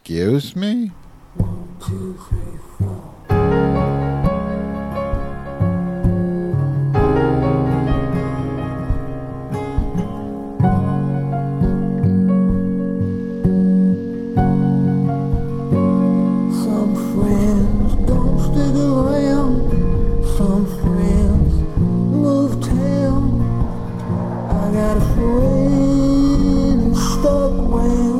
Excuse me? 1, 2, 3, 4. Some friends don't stick around. Some friends move town. I got a friend in Stockwell.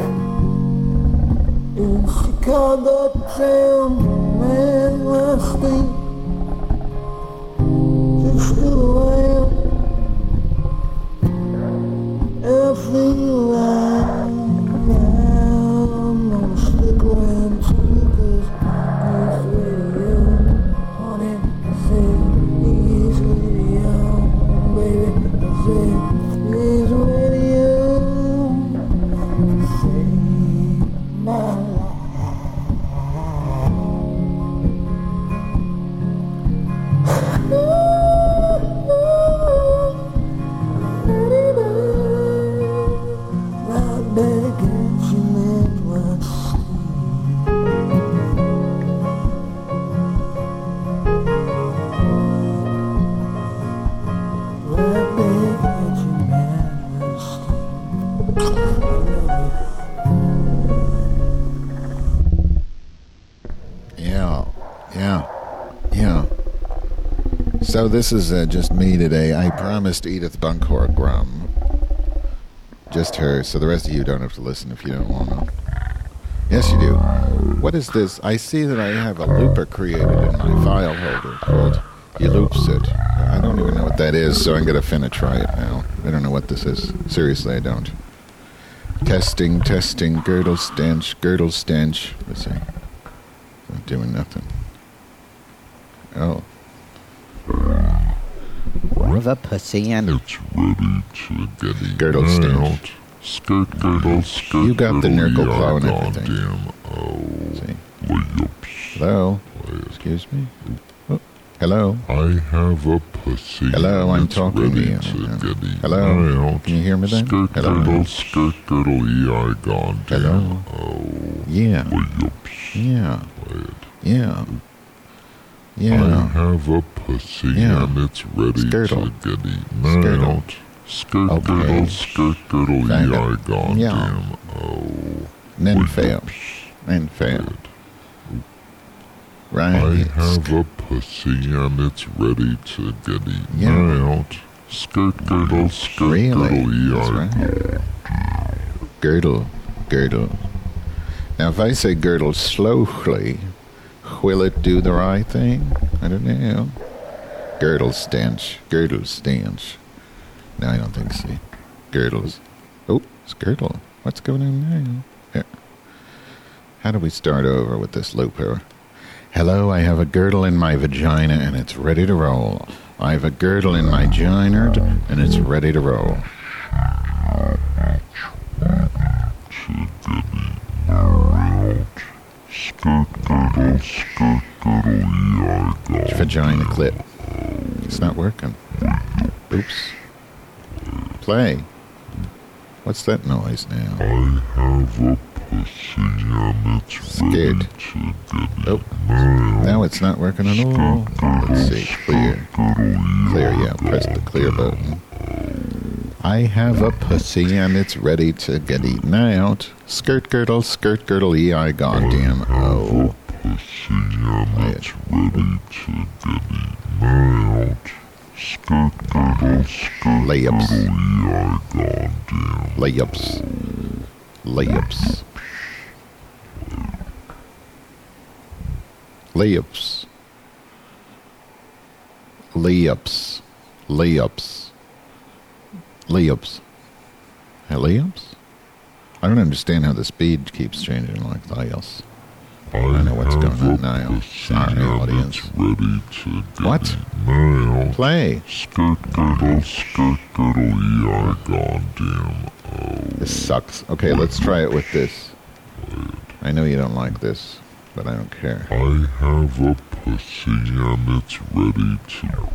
In Chicago town, man, last thing, it's still around. Everything around, I'm gonna stick around too, 'cause he's radio, honey, I said, he's radio, baby, I said, he's radio, save my life. Right back at you, man, what's right back at you, man, what's Yeah. So this is just me today. I promised Edith Bunkor Grum. Just her, so the rest of you don't have to listen if you don't want to. Yes, you do. What is this? I see that I have a looper created in my file holder called Uloops-It. I don't even know what that is, so I'm going to finna try it now. I don't know what this is. Seriously, I don't. Testing, girdle stench. Let's see. Not doing nothing. Oh. River pussy and It's ready to get Girdle stench. Skirt, girdle, skirt, You got the girdle, Nurgle yeah, claw and everything. goddamn, oh, See. layups. Hello? Excuse me? Oh. Hello? I have a pussy. Hello, I'm it's talking to ready you. to get eaten Hello? out. Can you hear me then? Skirt, Hello? girdle, skirt, girdle, yeah, goddamn, Hello? oh, Yeah. layups. Yeah. I Yeah. have a pussy Yeah. and it's ready Skirtle. to get eaten Skirtle. out. Skirt, Okay. girdle, skirt, girdle, Kind yeah, of. goddamn, Yeah. oh, Ninfail. I Right. have a pussy and it's ready to get eaten Yeah. out. Skirt, girdle, skirt, Really? girdle, That's yeah. right. Girdle. Now, if I say girdle slowly, will it do the right thing? I don't know. Girdle stench. No, I don't think so. Girdles. Oh, it's girdle. What's going on now? Here. How do we start over with this looper? Hello, I have a girdle in my vagina and it's ready to roll. I have a girdle in my ginard and it's ready to roll. Vagina clip. It's not working. Oops. Play. What's that noise now? I have a pussy and it's Scared. ready to get Oh, now it's not working at all. Let's see. Clear. Yeah. Press the clear button. I have a pussy and it's ready to get eaten out. Skirt girdle, EI goddamn. Oh. pussy and it's ready to get eaten out. Skirt, girdle, skirt, Layups. girdle, yeah, goddamn. Layups. Layups. Layups. Layups. Layups. Layups. Layups? I don't understand how the speed keeps changing like layups. I don't know what's going on now. Sorry, audience. Ready to get What? now. Play. Skirt, girdle, yeah, goddamn. This sucks. Okay, let's try it with this. I know you don't like this, but I don't care. I have a pussy and it's ready to...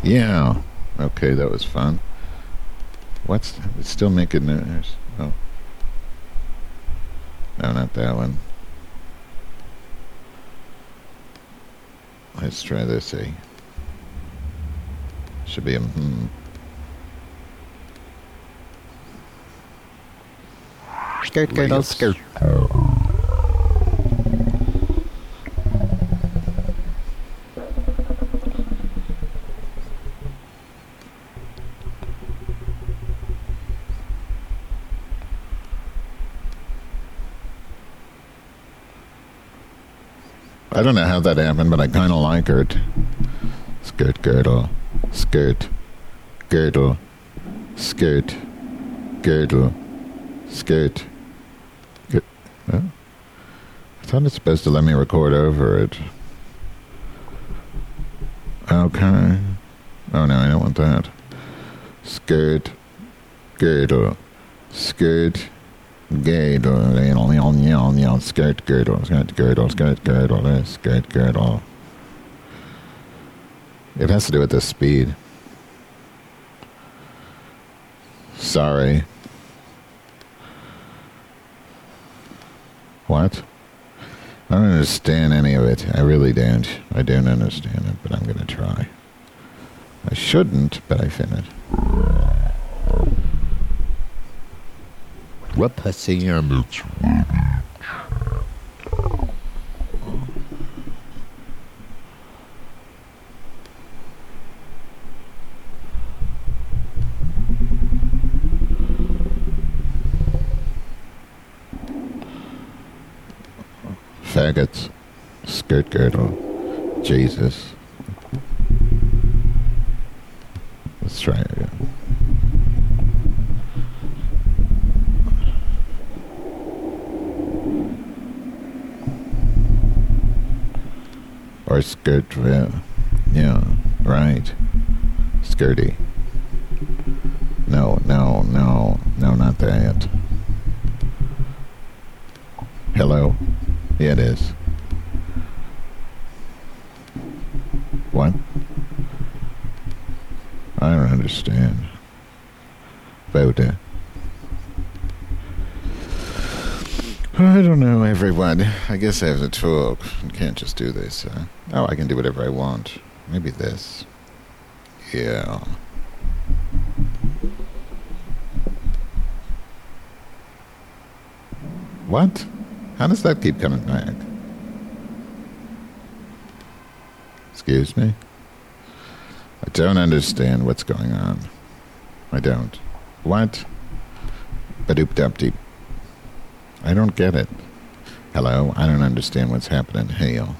Yeah. Okay, that was fun. It's still making noise. Oh. No, not that one. Let's try this, Should be a Skirt, girdle, skirt. I don't know how that happened, but I kind of like it. Skirt, girdle, skirt, girdle, skirt, girdle, skirt. Huh? I thought it's supposed to let me record over it. Okay. Oh no, I don't want that. Skirt, girdle, skirt, girdle, skirt, girdle, skirt, girdle, skirt, girdle, skirt, girdle. It has to do with the speed. Sorry. What? I don't understand any of it. I really don't. I don't understand it, but I'm going to try. I shouldn't, but I fin it. What pussy? And it's ready. Faggots. Skirt girdle. Jesus. Let's try it again. Or skirt, yeah, right. Skirty. No, not that. Hello? Yeah, it is. What? I don't understand. Voda. I don't know, everyone. I guess I have to talk. I can't just do this. Oh, I can do whatever I want. Maybe this. Yeah. What? How does that keep coming back? Excuse me? I don't understand what's going on. I don't. What? Ba-doop-dap-deep. I don't get it. Hello? I don't understand what's happening. Hail.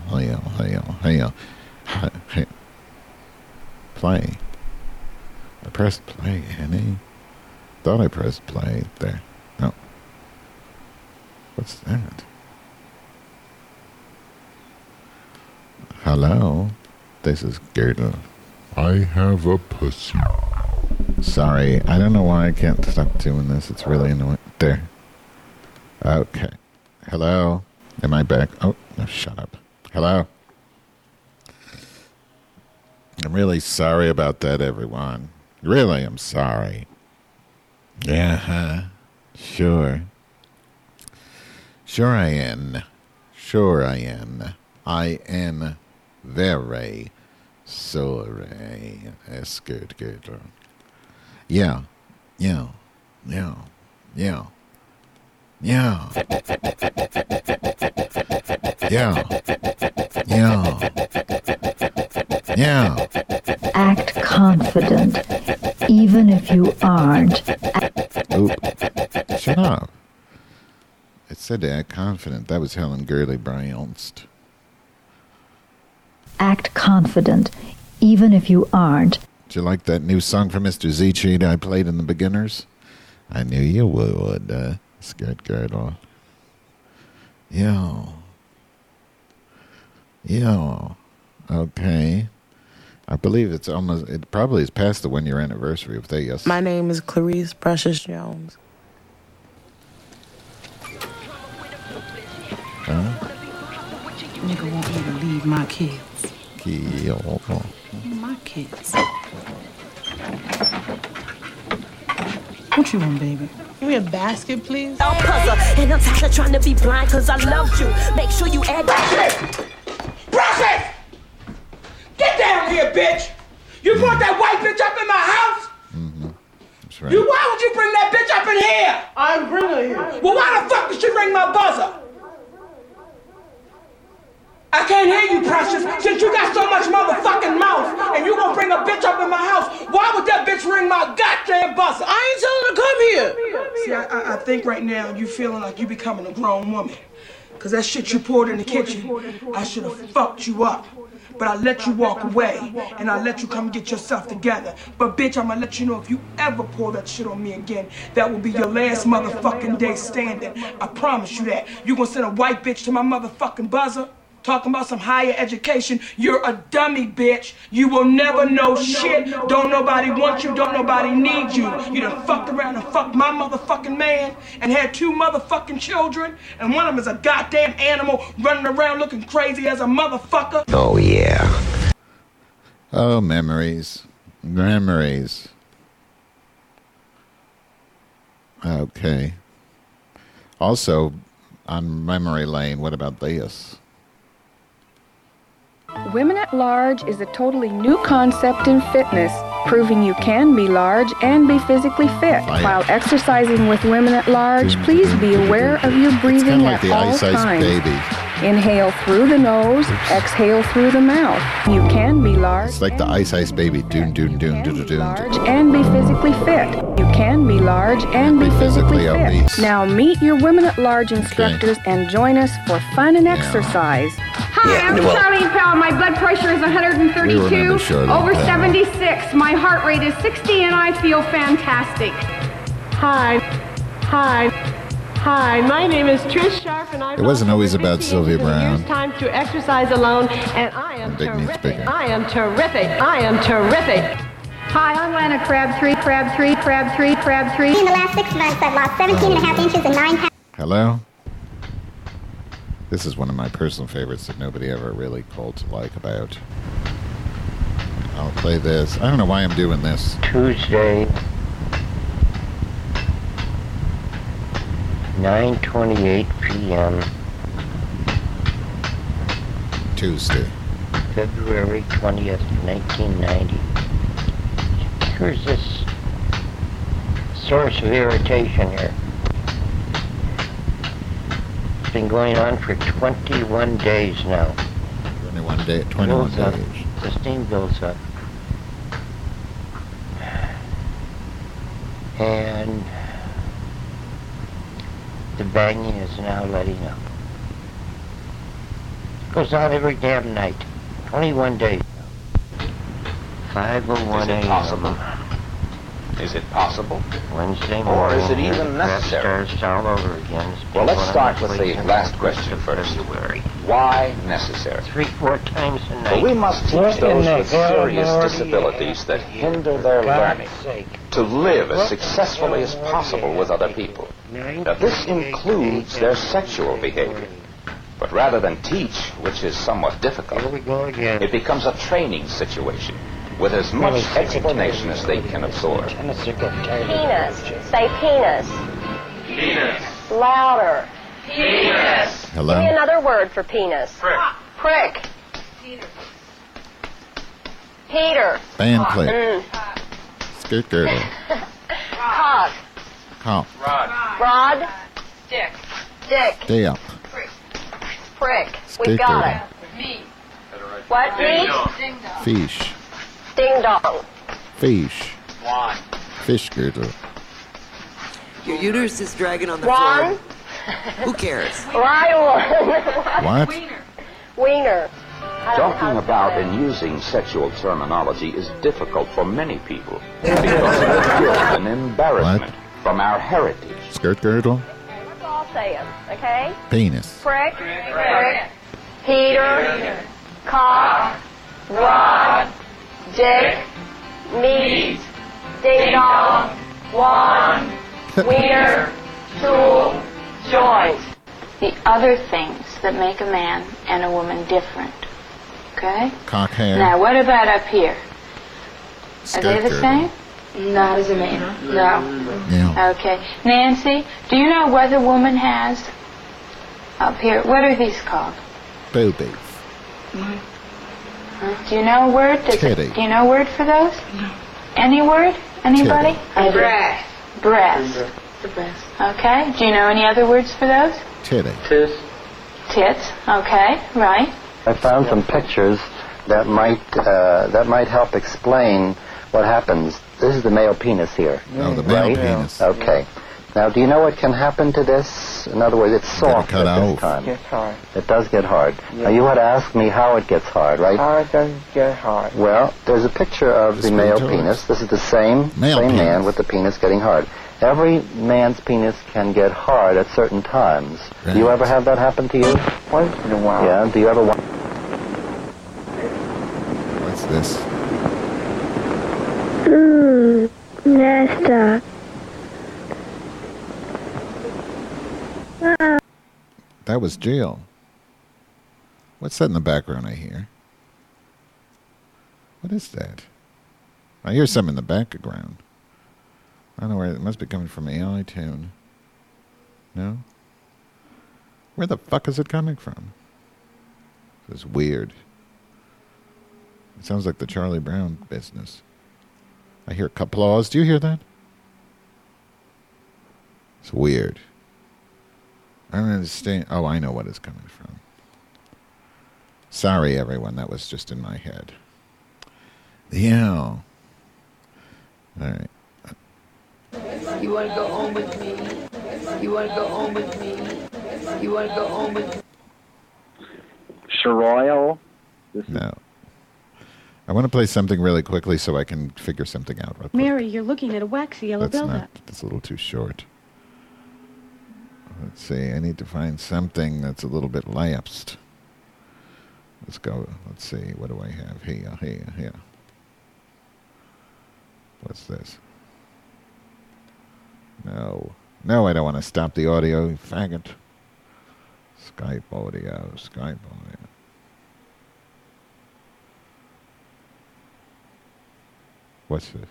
Play. I pressed play, Annie. Thought I pressed play. There. No. What's that? Hello? This is Girdle. I have a pussy. Sorry, I don't know why I can't stop doing this. It's really annoying. There. Okay. Hello? Am I back? Oh, no, shut up. Hello? I'm really sorry about that, everyone. Really, I'm sorry. Yeah, sure. Sure I am. Sure I am. I am very sorry. That's good. Yeah. Yeah. Yeah. Yeah. Yeah. Yeah. Yeah. Yeah. Act confident, even if you aren't. Oop. Shut up. It said to act confident. That was Helen Gurley Bryanst. Act confident, even if you aren't. Did you like that new song from Mr. Z-Cheat I played in the beginners? I knew you would, Skirt Girdle. Yeah. Okay. I believe it probably is past the 1-year anniversary of that, yes. My name is Clarice Precious Jones. Nigga want me to leave my kids. Kill. My kids. What you want, baby? Give me a basket, please. And I'm tired of trying to be blind cause I loved you. Make sure you add Process! Get down here, bitch! You brought that white bitch up in my house? Mm-hmm. That's right. Why would you bring that bitch up in here? I didn't bring her here. Well, why the fuck did she ring my buzzer? I can't hear you, Precious, since you got so much motherfucking mouth and you gonna bring a bitch up in my house. Why would that bitch ring my goddamn buzzer? I ain't telling her to come here. See, I think right now you feeling like you becoming a grown woman. Cause that shit you poured in the kitchen, I should have fucked you up. But I let you walk away, and I let you come get yourself together. But bitch, I'm gonna let you know if you ever pour that shit on me again, that will be your last motherfucking day standing. I promise you that. You gonna send a white bitch to my motherfucking buzzer? Talking about some higher education. You're a dummy, bitch. You will never know shit. Don't nobody want you. Don't nobody need you. You done fucked around and fucked my motherfucking man and had 2 motherfucking children. And one of them is a goddamn animal running around looking crazy as a motherfucker. Oh, yeah. Oh, memories. Memories. Okay. Also, on memory lane, what about this? Women at Large is a totally new concept in fitness, proving you can be large and be physically fit. While exercising with Women at Large, please be aware of your breathing It's kind of like at all the Ice Ice times. Baby. Inhale through the nose, exhale through the mouth. You can be large. It's like the Ice Ice Baby. Doon, doon, doon, doon, doon. Large and be physically fit. You can be large and be physically fit. obese. Now meet your Women at Large instructors and join us for fun and exercise. Hi, I'm Charlene Powell. My blood pressure is 132 We remember Charlene over Powell. 76. My heart rate is 60 and I feel fantastic. Hi, my name is Trish Sharp and I'm It wasn't always about Sylvia Brown. It's time to exercise alone and I am Big needs terrific. bigger. I am terrific. I am terrific. Hi, I'm Lana Crabtree. In the last 6 months, I've lost 17 and a half inches and 9 pounds. Hello? This is one of my personal favorites that nobody ever really called to like about. I'll play this. I don't know why I'm doing this. Tuesday, 9:28 p.m., Tuesday. February 20th, 1990. Here's this source of irritation here. It's been going on for 21 days now. 21 days. Builds up. The steam builds up. And the banging is now letting up. It goes on every damn night. 21 days. 5:01 a.m. Possible? Is it possible? Wednesday Or morning. is it even necessary? Starts all over again. It's Well, been let's one start of with my the ways last of question first. February. Why necessary? 3-4 times a night. Well, we must teach What in those the with hell, serious Lordy? disabilities that hinder their For learning God's sake. to live as successfully as possible with other people. Now, this includes their sexual behavior. But rather than teach, which is somewhat difficult, Here we go again. it becomes a training situation with as much explanation as they can absorb. Penis. Say penis. Penis. Louder. Penis. Hello? Give me another word for penis. Prick. Peter. Band play. Skirt girdle. Cock. Cop. Rod. Dick. Day up. Prick. Skate We've got girdle. it. Meat. What? Meat? Fish. Ding dong. Fish. Fish girdle. Your uterus is dragging on the Ron? floor. Who cares? Right one. What? Wiener. Talking about and using sexual terminology is difficult for many people because of the guilt and embarrassment from our heritage. Skirt girdle. Let's all say them, okay? Penis. Prick. Peter. Cock. Rod. Dick. Meat. Ding dong. Wand. Wiener. Tool. Joint. The other things that make a man and a woman different. Okay? Cock hair. Now, what about up here? Are they the same? Not as a man. No. Yeah. Okay. Nancy, do you know what a woman has up here? What are these called? Boobies. Do you know a word? Titty. Do you know a word for those? No. Any word? Anybody? Breast. Breast. The breast. Okay. Do you know any other words for those? Titty. Tits. Tits. Okay. Right. I found some pictures that might help explain what happens. This is the male penis here. Oh, the male penis. Okay. Now, do you know what can happen to this? In other words, it's soft cut at this off. time. It gets hard. It does get hard. Now, you had asked me how it gets hard, right? How it does get hard. Well, there's a picture of the male penis. This is the same man with the penis getting hard. Every man's penis can get hard at certain times. Right. Do you ever have that happen to you? Once in a while. Yeah. Do you ever want? What's this? Nesta. That was Jill. What's that in the background I hear? What is that? I hear something in the background. I don't know where it must be coming from. AI tune. No? Where the fuck is it coming from? This is weird. It sounds like the Charlie Brown business. I hear applause. Do you hear that? It's weird. I don't understand. Oh, I know what it's coming from. Sorry, everyone. That was just in my head. Yeah. All right. You want to go home with me? You want to go home with me? You want to go home with me? Sherroyal? No. I want to play something really quickly so I can figure something out real quick. Mary, you're looking at a waxy yellow That's buildup. not. That's a little too short. Let's see. I need to find something that's a little bit lapsed. Let's go. Let's see. What do I have here? What's this? No, I don't want to stop the audio, you faggot. Skype audio. What's this?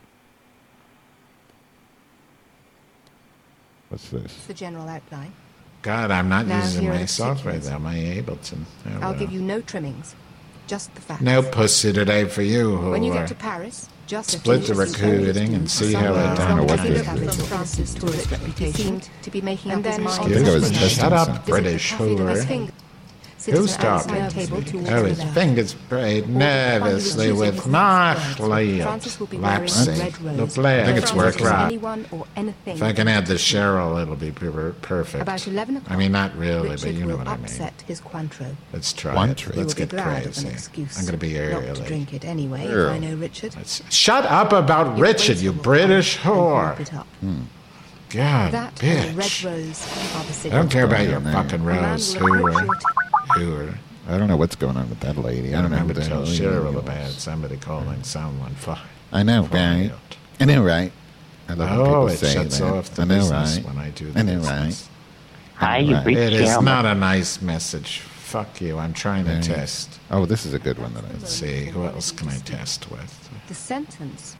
It's the general outline. God, I'm not Now using here are my the software. particulars. Am I Ableton? Oh, I'll well. give you no trimmings, just the facts. No pussy today for you, When you whore. get to Paris, just Split the recruiting and see how it done. France's tourist reputation seemed to be making up his mind. Here goes Shut up, something. British whore. Who stopped it? Oh, his fingers prayed nervously with Marley. Lapsing. The play. I think it's worked right. If I can add the Cheryl, it'll be perfect. About 11 o'clock, I mean, not really, Richard but you know will what I mean. upset his Cointreau. Let's try Cointreau. it. Let's He will get be glad of crazy. an excuse I'm going to be not to early. drink it anyway, if Early. I know Richard. Shut up about You'll Richard, wait you till British the whore. pump it up. God, That and the bitch. red rose are the I don't care about cigarettes. your there. fucking A man rose, will approach whore. you Whore. I don't know what's going on with that lady. I don't know remember who the to tell hell Cheryl he about is. somebody calling someone for. I know, right? I know, right? I love when Oh, people it say shuts that. off the I know, business right? when I do the I know, business. right? Hi, you Right. reached It is Elmer. not a nice message. Fuck you. I'm trying to Right. test. Oh, this is a good one that I Let's see. Who else can I test with? The sentence.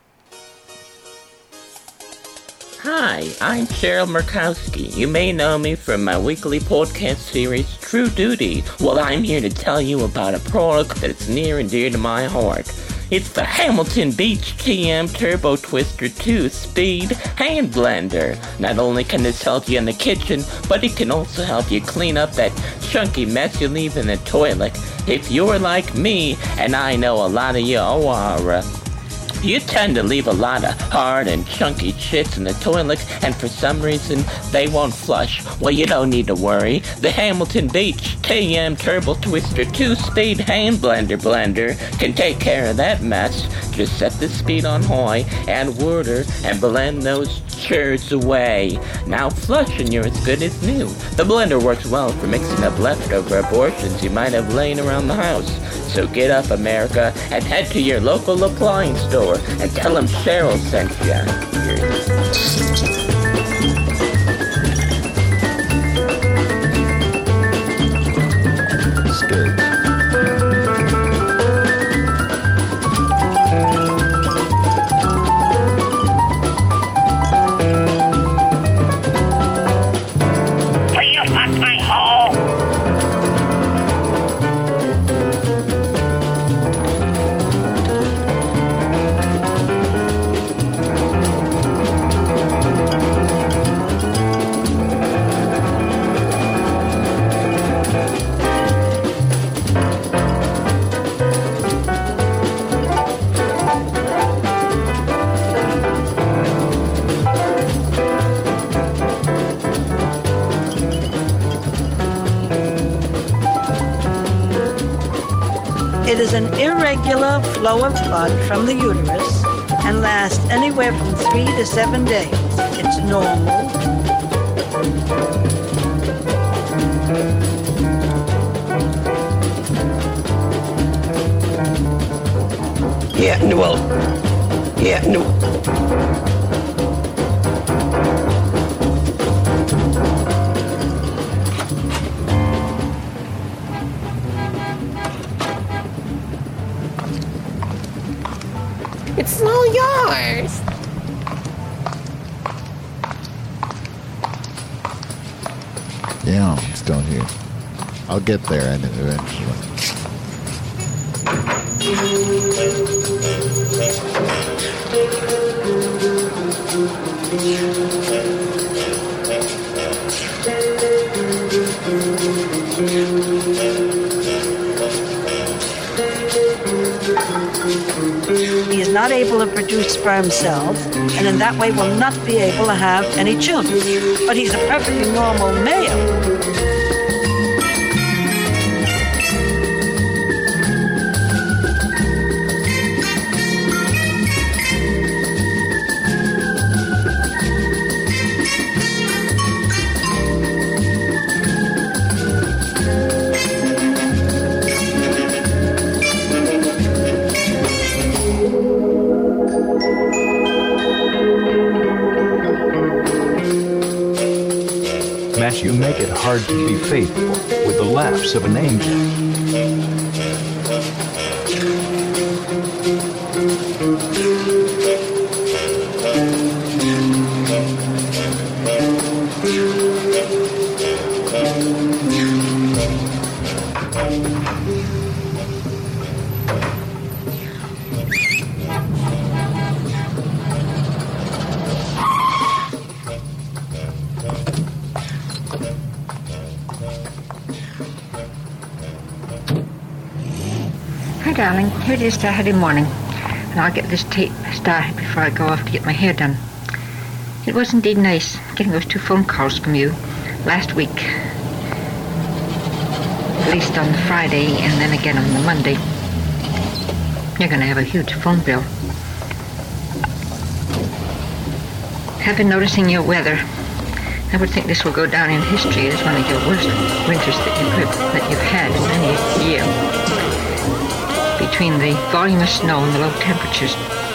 Hi, I'm Cheryl Murkowski. You may know me from my weekly podcast series, True Duty. Well, I'm here to tell you about a product that's near and dear to my heart. It's the Hamilton Beach TM Turbo Twister 2 Speed Hand Blender. Not only can this help you in the kitchen, but it can also help you clean up that chunky mess you leave in the toilet. If you're like me, and I know a lot of you are, you tend to leave a lot of hard and chunky shits in the toilet, and for some reason, they won't flush. Well, you don't need to worry. The Hamilton Beach TM Turbo Twister 2-Speed Hand Blender can take care of that mess. Just set the speed on high, add water, and blend those churds away. Now flush and you're as good as new. The blender works well for mixing up leftover abortions you might have laying around the house. So get up, America, and head to your local appliance store and tell them Cheryl sent ya. It's good. It is an irregular flow of blood from the uterus and lasts anywhere from 3 to 7 days. It's normal. Yeah, no. It's all yours. Yeah, I'm still here. I'll get there eventually. He is not able to produce sperm cells, and in that way will not be able to have any children. But he's a perfectly normal male. You make it hard to be faithful with the laughs of an angel. Darling, here it is Saturday morning, and I'll get this tape started before I go off to get my hair done. It was indeed nice getting those 2 phone calls from you last week, at least on the Friday and then again on the Monday. You're going to have a huge phone bill. I've been noticing your weather. I would think this will go down in history as one of your worst winters that you've had in many a year. Between the volume of snow and the low temperatures.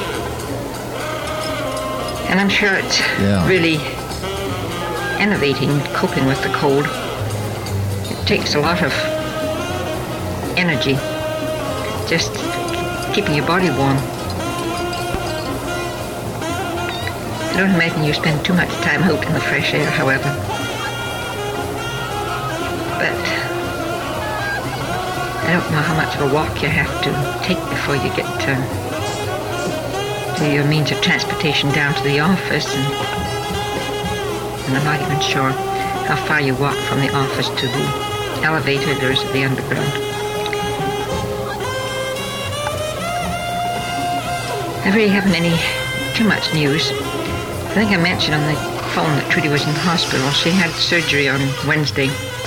And I'm sure it's really enervating coping with the cold. It takes a lot of energy just keeping your body warm. I don't imagine you spend too much time out in the fresh air, however. But I don't know how much of a walk you have to take before you get to your means of transportation down to the office, and I'm not even sure how far you walk from the office to the elevated or is it the underground. I really haven't any too much news. I think I mentioned on the phone that Trudy was in hospital. She had surgery on Wednesday.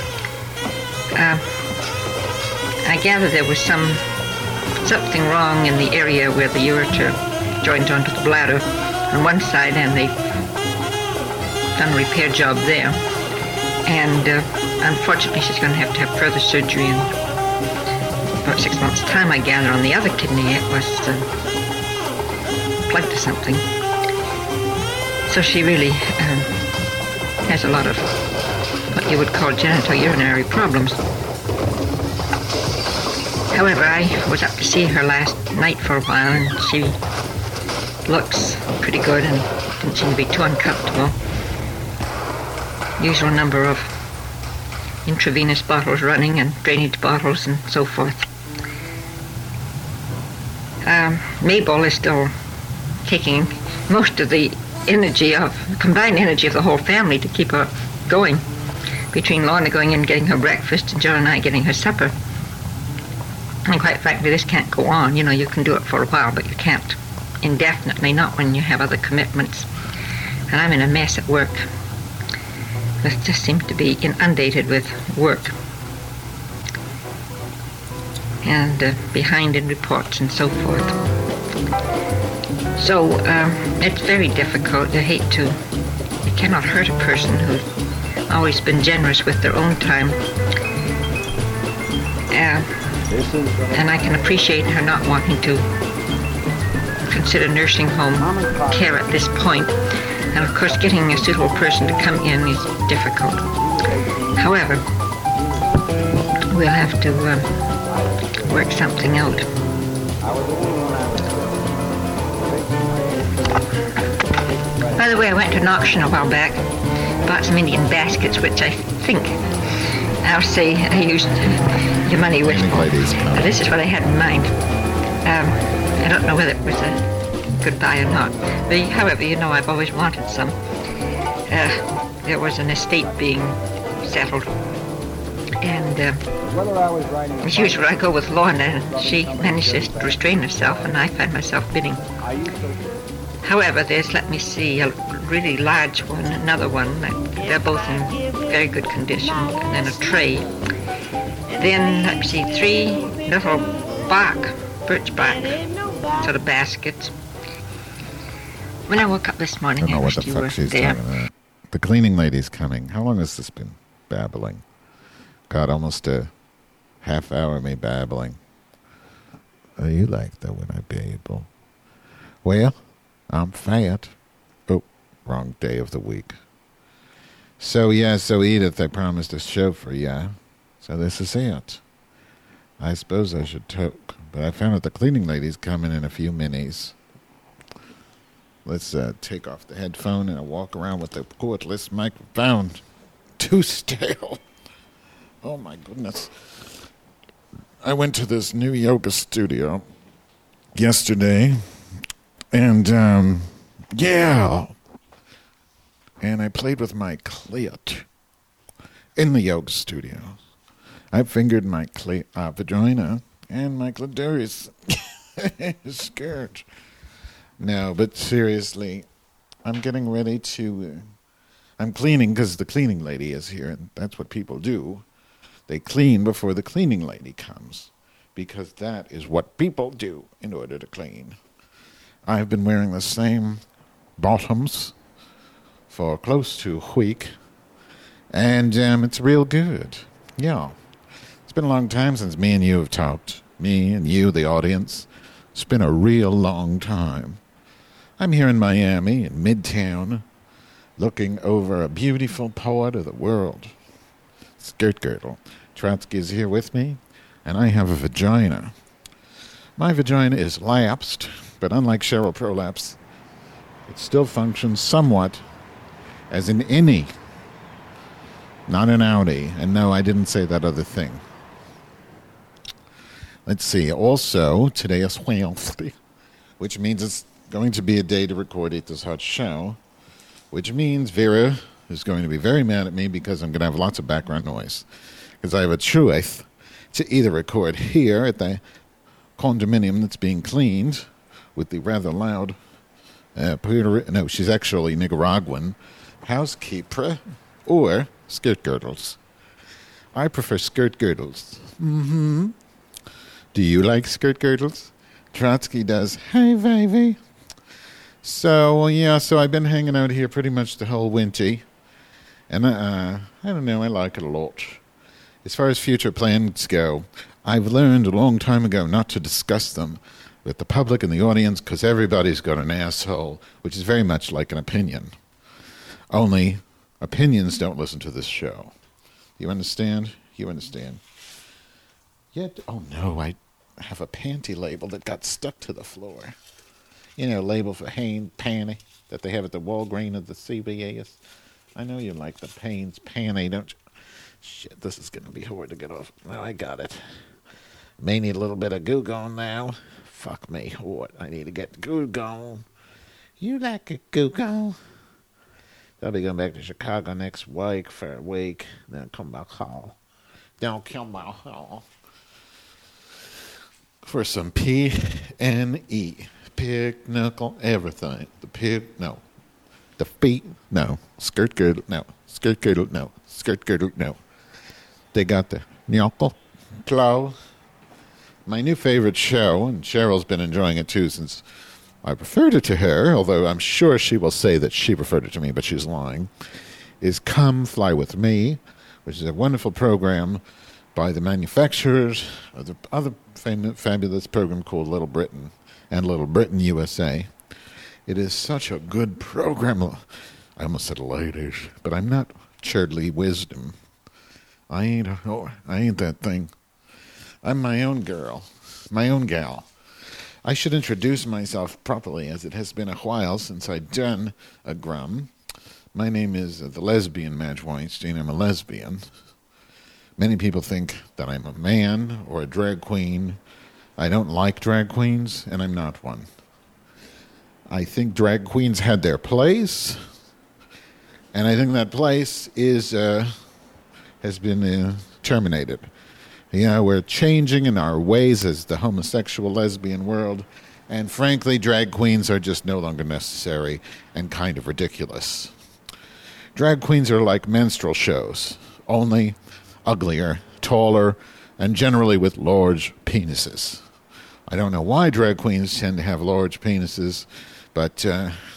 I gather there was something wrong in the area where the ureter joins onto the bladder on one side, and they've done a repair job there. And unfortunately, she's going to have further surgery in about 6 months' time, I gather. On the other kidney, it was plugged to something. So she really has a lot of what you would call genitourinary problems. However, I was up to see her last night for a while, and she looks pretty good and didn't seem to be too uncomfortable. Usual number of intravenous bottles running and drainage bottles and so forth. Mabel is still taking most of the combined energy of the whole family to keep her going, between Lorna going in and getting her breakfast and Joan and I getting her supper. And quite frankly, this can't go on. You know, you can do it for a while, but you can't indefinitely, not when you have other commitments. And I'm in a mess at work. I just seem to be inundated with work. and behind in reports and so forth. So it's very difficult. You cannot hurt a person who's always been generous with their own time. And I can appreciate her not wanting to consider nursing home care at this point. And of course, getting a suitable person to come in is difficult. However, we'll have to work something out. By the way, I went to an auction a while back, bought some Indian baskets, which I think I'll say I used your money with. This is what I had in mind. I don't know whether it was a good buy or not. But, however, I've always wanted some. There was an estate being settled, and as usual, I go with Lorna, and she manages to restrain herself, and I find myself bidding. However, there's, let me see, a really large one, another one. They're both in very good condition, and then a tray. Then, let me see, 3 little birch bark sort of baskets. When I woke up this morning, I don't know what the fuck she's talking about. The cleaning lady's coming. How long has this been babbling? God, almost a half hour of me babbling. Oh, you like that when I babble. Well, I'm fat. Oh, wrong day of the week. So Edith, I promised a show for you. So this is it. I suppose I should talk, but I found out the cleaning lady's coming in a few minutes. Let's take off the headphone and walk around with the cordless microphone. Too stale. Oh my goodness. I went to this new yoga studio yesterday, and and I played with my clit in the yoga studio. I fingered my vagina and my clitoris skirt. No, but seriously, I'm getting ready to... I'm cleaning because the cleaning lady is here, and that's what people do. They clean before the cleaning lady comes, because that is what people do in order to clean. I've been wearing the same bottoms for close to a week, and it's real good. Yeah. It's been a long time since me and you have talked. Me and you, the audience. It's been a real long time. I'm here in Miami, in Midtown, looking over a beautiful part of the world. Skirt girdle. Trotsky is here with me, and I have a vagina. My vagina is lapsed, but unlike Cheryl Prolapse, it still functions somewhat as an innie, not an outie. And no, I didn't say that other thing. Let's see. Also, today is Wednesday, which means it's going to be a day to record Eat Hot Show, which means Vera is going to be very mad at me because I'm going to have lots of background noise. Because I have a choice to either record here at the condominium that's being cleaned with the rather loud she's actually Nicaraguan housekeeper, or skirt girdles. I prefer skirt girdles. Mm-hmm. Do you like skirt girdles? Trotsky does. Hey, baby. So I've been hanging out here pretty much the whole winter. And I don't know, I like it a lot. As far as future plans go, I've learned a long time ago not to discuss them with the public and the audience, because everybody's got an asshole, which is very much like an opinion. Only opinions don't listen to this show. You understand? You understand. Yet, oh no, I have a panty label that got stuck to the floor. You know, label for Hanes panty that they have at the Walgreens of the CVS. I know you like the Hanes panty, don't you? Shit, this is going to be hard to get off. No, I got it. May need a little bit of goo gone now. Fuck me, what? I need to get goo gone. You like a goo gone? I'll be going back to Chicago next week for a week. Then come back home. Don't come back home. For some P-N-E. Pig, knuckle, everything. The pig, no. The feet, no. Skirt girdle, no. Skirt girdle, no. Skirt girdle, no. They got the knuckle, claw, my new favorite show, and Cheryl's been enjoying it too since I preferred it to her, although I'm sure she will say that she preferred it to me, but she's lying, is Come Fly With Me, which is a wonderful program by the manufacturers of the other fabulous program called Little Britain and Little Britain USA. It is such a good program. I almost said ladies, but I'm not Churdley Wisdom. I ain't that thing. I'm my own girl, my own gal. I should introduce myself properly, as it has been a while since I've done a grum. My name is the lesbian Madge Weinstein. I'm a lesbian. Many people think that I'm a man or a drag queen. I don't like drag queens, and I'm not one. I think drag queens had their place, and I think that place has been terminated. We're changing in our ways as the homosexual lesbian world, and frankly, drag queens are just no longer necessary and kind of ridiculous. Drag queens are like minstrel shows, only uglier, taller, and generally with large penises. I don't know why drag queens tend to have large penises, but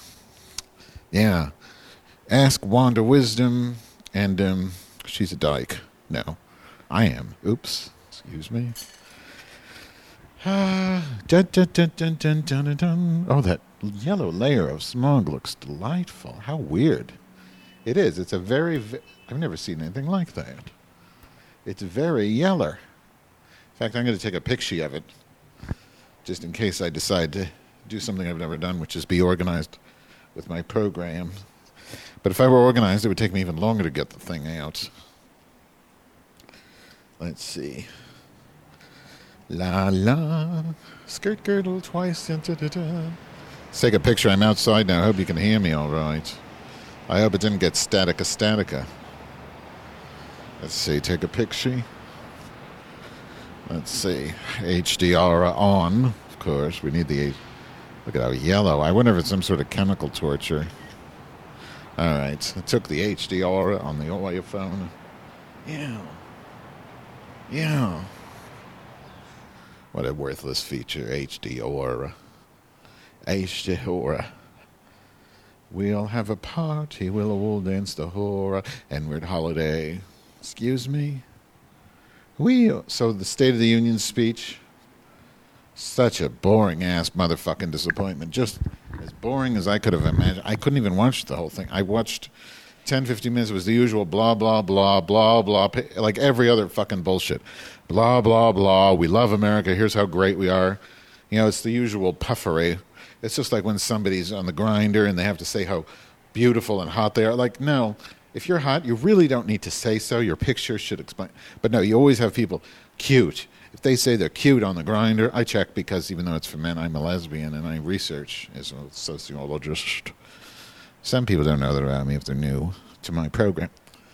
ask Wanda Wisdom, and she's a dyke. No, I am. Oops, excuse me. Oh, that yellow layer of smog looks delightful. How weird. It is. It's a I've never seen anything like that. It's very yeller. In fact, I'm going to take a picture of it, just in case I decide to do something I've never done, which is be organized with my program. But if I were organized, it would take me even longer to get the thing out. Let's see. La la, skirt girdle twice. Let's take a picture. I'm outside now. I hope you can hear me all right. I hope it didn't get statica. Let's see, take a picture. Let's see, HDR on, of course. We need the, look at how yellow. I wonder if it's some sort of chemical torture. All right, I took the HDR on the iPhone. Yeah. What a worthless feature, HDR. We'll have a party, we'll all dance the horror, N-word holiday. Excuse me? So the State of the Union speech, such a boring-ass motherfucking disappointment. Just as boring as I could have imagined. I couldn't even watch the whole thing. I watched 10, 15 minutes. It was the usual blah, blah, blah, blah, blah, like every other fucking bullshit. Blah, blah, blah, we love America, here's how great we are. It's the usual puffery. It's just like when somebody's on the grinder and they have to say how beautiful and hot they are. Like, no, if you're hot, you really don't need to say so. Your picture should explain. But no, you always have people cute. If they say they're cute on the grinder, I check, because even though it's for men, I'm a lesbian and I research as a sociologist. Some people don't know that about me if they're new to my program.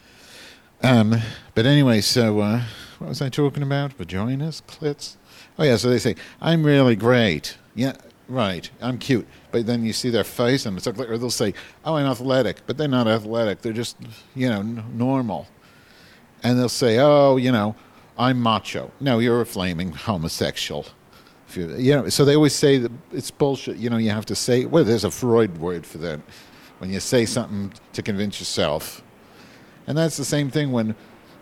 But anyway, so what was I talking about? Vaginas? Clits? Oh, yeah, so they say, I'm really great. Yeah, right, I'm cute. But then you see their face, and it's like, or they'll say, oh, I'm athletic. But they're not athletic. They're just, normal. And they'll say, oh, I'm macho. No, you're a flaming homosexual. So they always say that it's bullshit. You have to say, well, there's a Freud word for that. When you say something to convince yourself. And that's the same thing when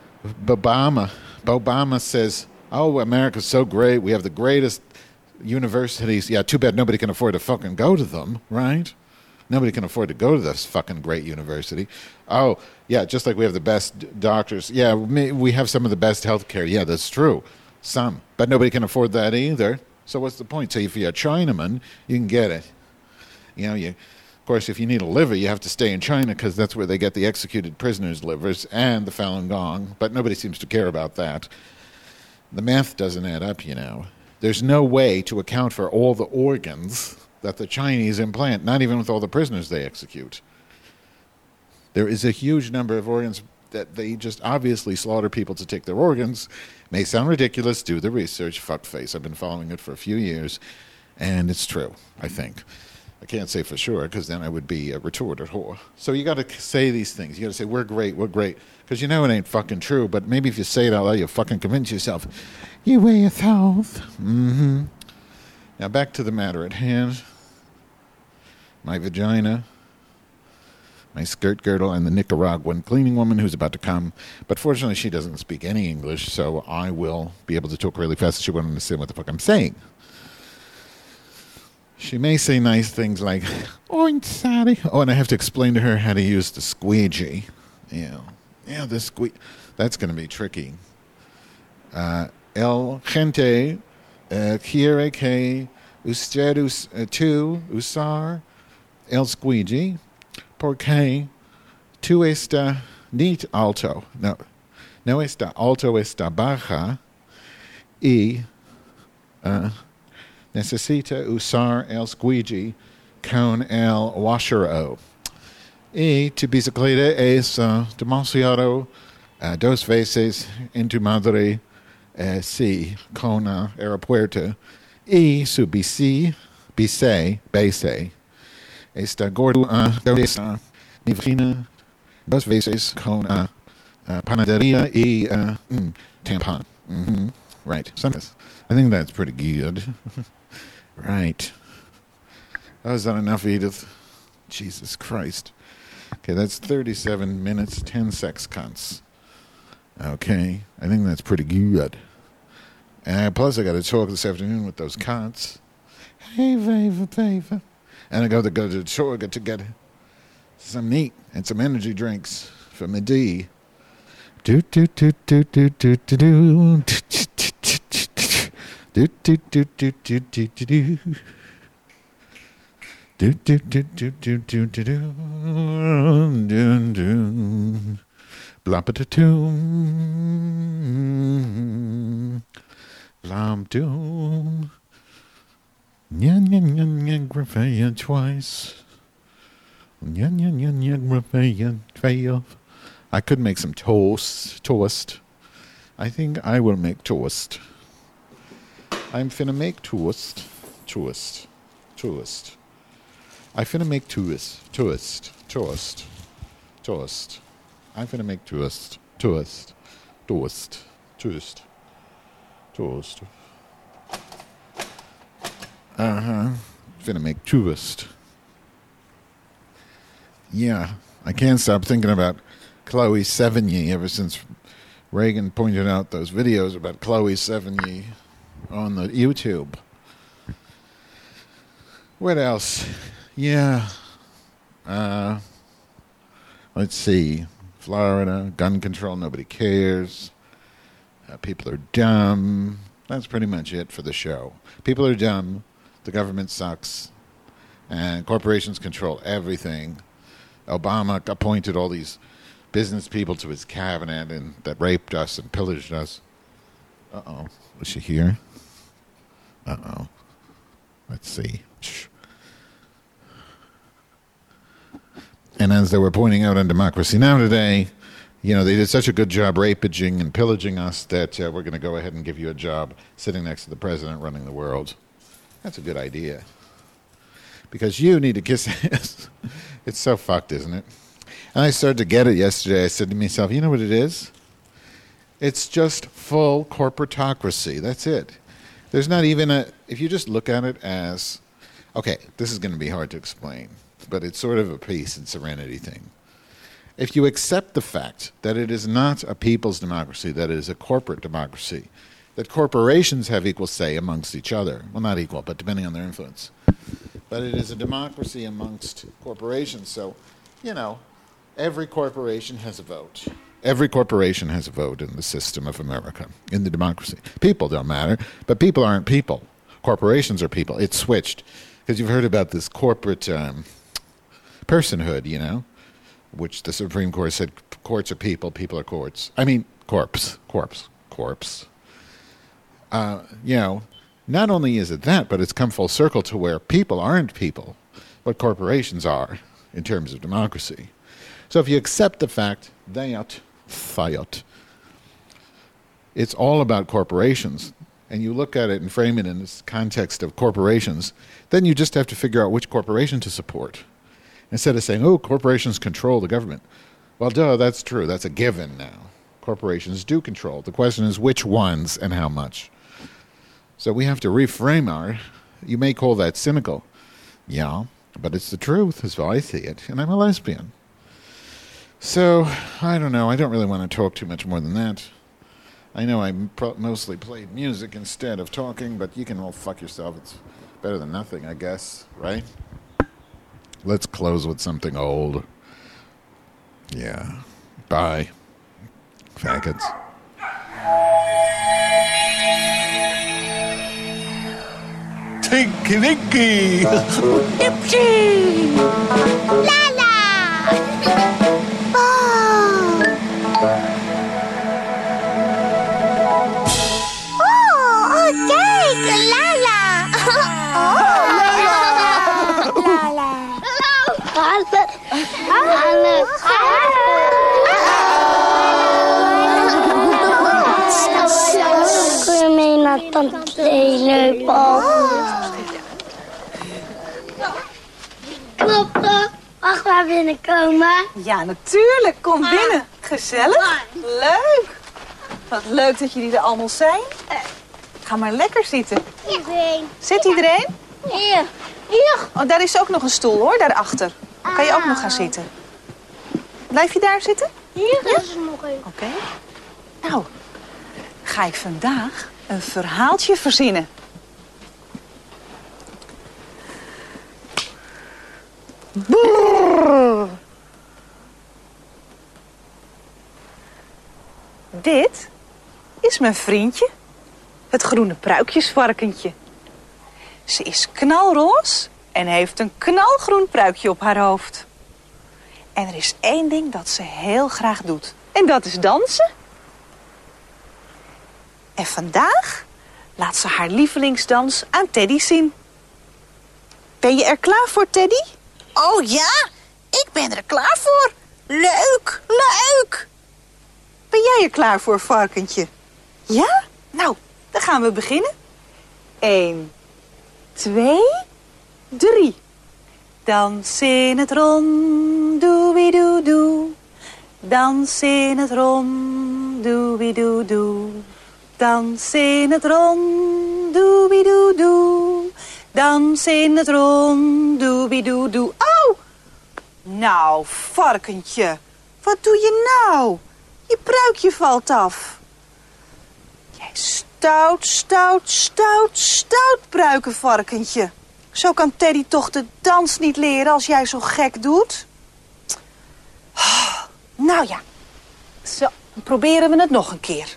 Obama says, oh, America's so great. We have the greatest universities. Yeah, too bad nobody can afford to fucking go to them, right? Nobody can afford to go to this fucking great university. Oh, yeah, just like we have the best doctors. Yeah, we have some of the best health care. Yeah, that's true. Some. But nobody can afford that either. So what's the point? So if you're a Chinaman, you can get it. Of course, if you need a liver, you have to stay in China, because that's where they get the executed prisoners' livers and the Falun Gong. But nobody seems to care about that. The math doesn't add up, There's no way to account for all the organs that the Chinese implant, not even with all the prisoners they execute. There is a huge number of organs that they just obviously slaughter people to take their organs. May sound ridiculous. Do the research. Fuckface. I've been following it for a few years, and it's true, I think. I can't say for sure because then I would be a retorted whore. So you got to say these things. You got to say, we're great, because you know it ain't fucking true, but maybe if you say it out loud, you fucking convince yourself. You weigh yourself. Mm-hmm. Now back to the matter at hand. My vagina, my skirt girdle, and the Nicaraguan cleaning woman who's about to come. But fortunately, she doesn't speak any English, so I will be able to talk really fast so she won't understand what the fuck I'm saying. She may say nice things like, "Oh, I'm sorry." Oh, and I have to explain to her how to use the squeegee. Yeah, the squeegee. That's going to be tricky. El gente quiere que usted usar el squeegee porque tú está neat alto. No está alto, está baja y necesita usar el squeegee con el washero. Y tu bicicleta es demasiado 2 veces en tu madre sí con aeropuerto. Y su bici está gordo mi vecina 2 veces con panadería y tampon. Mm-hmm. Right. I think that's pretty good. Right. Oh, is that enough, Edith? Jesus Christ. Okay, that's 37 minutes, 10 seconds. Okay, I think that's pretty good. And plus, I got to talk this afternoon with those cunts. Hey, Vava. And I got to go to the store to get some meat and some energy drinks for my D. Do. Blom doom. Nyan grafaya twice. Nyan grafaya fail. I could make some toast. I think I will make toast. I'm finna make toast. I finna make toast. I'm finna make toast. Finna make toast. Yeah, I can't stop thinking about Chloe Sevigny ever since Reagan pointed out those videos about Chloe Sevigny on the YouTube. What else? Yeah. Let's see. Florida, gun control, nobody cares. People are dumb. That's pretty much it for the show. People are dumb. The government sucks. And corporations control everything. Obama appointed all these business people to his cabinet and that raped us and pillaged us. Uh-oh. Was she here? Uh-oh. Let's see. And as they were pointing out on Democracy Now! Today, you know, they did such a good job rapaging and pillaging us that we're going to go ahead and give you a job sitting next to the president running the world. That's a good idea. Because you need to kiss ass. It's so fucked, isn't it? And I started to get it yesterday. I said to myself, you know what it is? It's just full corporatocracy. That's it. There's not even if you just look at it as, okay, this is going to be hard to explain, but it's sort of a peace and serenity thing. If you accept the fact that it is not a people's democracy, that it is a corporate democracy, that corporations have equal say amongst each other, well, not equal, but depending on their influence, but it is a democracy amongst corporations. So, you know, every corporation has a vote. Every corporation has a vote in the system of America, in the democracy. People don't matter, but people aren't people. Corporations are people. It's switched. Because you've heard about this corporate personhood, you know, which the Supreme Court said courts are people, people are courts. I mean, corpse. You know, not only is it that, but it's come full circle to where people aren't people, what corporations are in terms of democracy. So if you accept the fact that it's all about corporations, and you look at it and frame it in this context of corporations, then you just have to figure out which corporation to support. Instead of saying, oh, corporations control the government. Well, duh, that's true. That's a given now. Corporations do control. The question is which ones and how much. So we have to reframe you may call that cynical. Yeah, but it's the truth is how I see it, and I'm a lesbian. So, I don't know. I don't really want to talk too much more than that. I know I mostly played music instead of talking, but you can all fuck yourself. It's better than nothing, I guess, right? Let's close with something old. Yeah. Bye. Faggots. Tinky Winky! Dipsy! Lala! Oh, kijk! Lala! Kun je mee naar tante Lene, Paul? Klopt, mag maar binnenkomen? Ja, natuurlijk. Kom binnen. Gezellig. Leuk. Wat leuk dat jullie er allemaal zijn. Ga maar lekker zitten. Iedereen. Zit iedereen? Hier. Hier. Oh, daar is ook nog een stoel, hoor. Daarachter. Dan kan je ook nog gaan zitten. Blijf je daar zitten? Hier is er nog een. Oké. Nou, ga ik vandaag een verhaaltje verzinnen. Brrr. Dit is mijn vriendje, het groene pruikjesvarkentje. Ze is knalroze en heeft een knalgroen pruikje op haar hoofd. En er is één ding dat ze heel graag doet. En dat is dansen. En vandaag laat ze haar lievelingsdans aan Teddy zien. Ben je er klaar voor, Teddy? Oh ja, ik ben er klaar voor. Leuk, leuk. Ben jij er klaar voor, varkentje? Ja? Nou, dan gaan we beginnen. 1, 2, 3. Dans in het rond, doebidoedoe. Dans in het rond, doebidoedoe. Dans in het rond, doebidoedoe. Dans in het rond, doebidoedoe. Oh! Nou, varkentje, wat doe je nou? Je pruikje valt af. Jij stout pruikenvarkentje. Zo kan Teddy toch de dans niet leren als jij zo gek doet? Nou ja, zo, dan proberen we het nog een keer.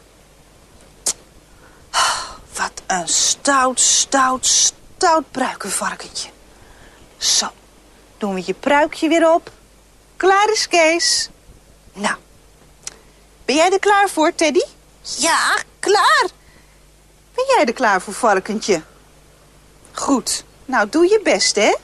Wat een stout pruikenvarkentje. Zo, doen we je pruikje weer op. Klaar is Kees. Nou, ben jij er klaar voor, Teddy? Ja, klaar. Ben jij er klaar voor, varkentje? Goed, nou doe je best, hè?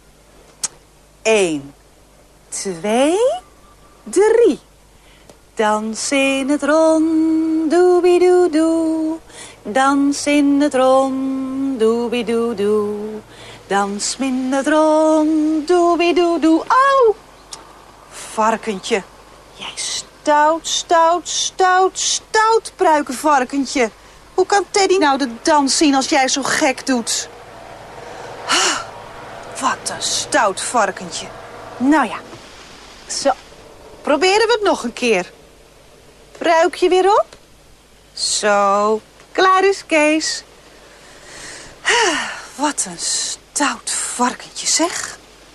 1, 2, 3. Dans in het rond, doebidoedoe. Dans in het rond, doebidoedoe. Dans in het rond, doebidoedoe. Oh! Varkentje, jij stout pruikenvarkentje. Hoe kan Teddy nou de dans zien als jij zo gek doet? Wat een stout varkentje. Nou ja, zo. Proberen we het nog een keer. Pruikje weer op. Zo, klaar is Kees. Wat een stout varkentje, zeg.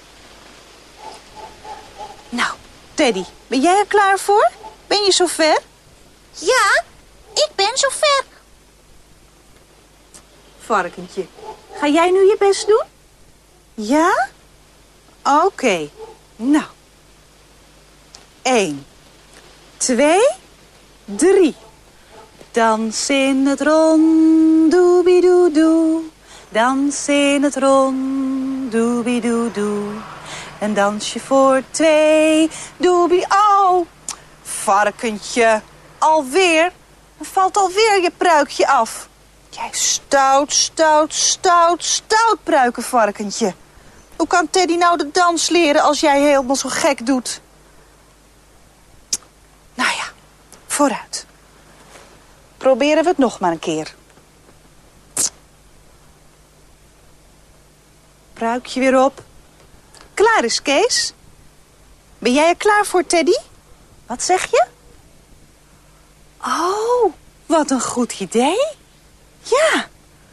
Nou, Teddy, ben jij er klaar voor? Ben je zover? Ja, ik ben zover. Varkentje, ga jij nu je best doen? Ja? Oké, nou. 1, 2, 3. Dans in het rond, doebidoedoe. Dans in het rond, doebidoedoe. Een dansje voor 2, doebie. Oh, varkentje, alweer. Er valt alweer je pruikje af. Jij stout pruikenvarkentje. Hoe kan Teddy nou de dans leren als jij helemaal zo gek doet? Nou ja, vooruit. Proberen we het nog maar een keer. Pruikje weer op. Klaar is Kees. Ben jij er klaar voor, Teddy? Wat zeg je? Oh, wat een goed idee. Ja.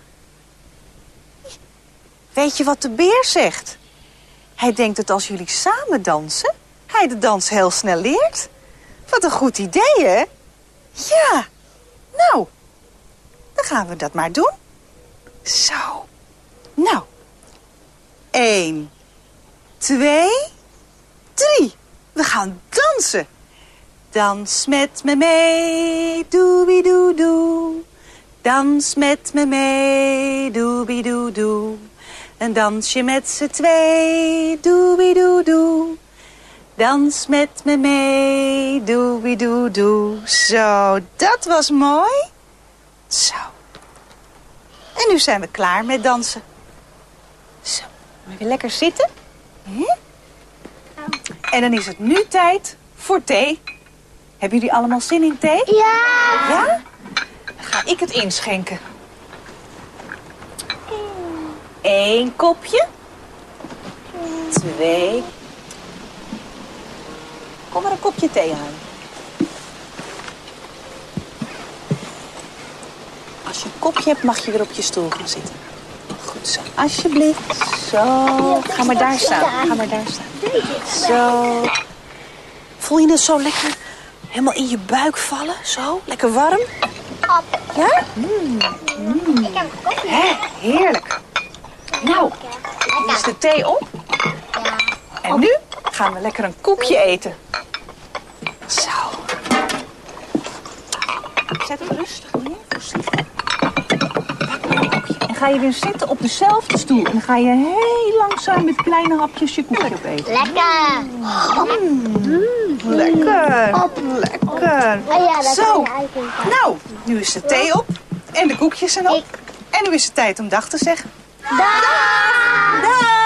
Weet je wat de beer zegt? Hij denkt dat als jullie samen dansen, hij de dans heel snel leert. Wat een goed idee, hè? Ja. Nou, dan gaan we dat maar doen. Zo. Nou. 1, 2, 3. We gaan dansen. Dans met me mee, doebidoedoe. Dans met me mee, doebidoedoe. Een dansje met z'n twee, doebidoedoe. Dans met me mee, doebidoedoe. Zo, dat was mooi. Zo. En nu zijn we klaar met dansen. Zo, even lekker zitten. En dan is het nu tijd voor thee. Hebben jullie allemaal zin in thee? Ja! Ja? Dan ga ik het inschenken. 1 kopje. 2. Kom maar een kopje thee halen. Als je een kopje hebt, mag je weer op je stoel gaan zitten. Goed zo, alsjeblieft. Zo, ga maar daar staan. Ga maar daar staan. Zo. Voel je het zo lekker helemaal in je buik vallen? Zo, lekker warm? Ja? Hè, heerlijk. Nou, hier is de thee op. En nu gaan we lekker een koekje eten. Zo. Zet hem rustig neer, voorzichtig. En ga je weer zitten op dezelfde stoel. En dan ga je heel langzaam met kleine hapjes je koekje opeten. Lekker. Lekker. Lekker. Zo. Nou, nu is de thee op. En de koekjes zijn op. En nu is het tijd om dag te zeggen. Dag! Dag!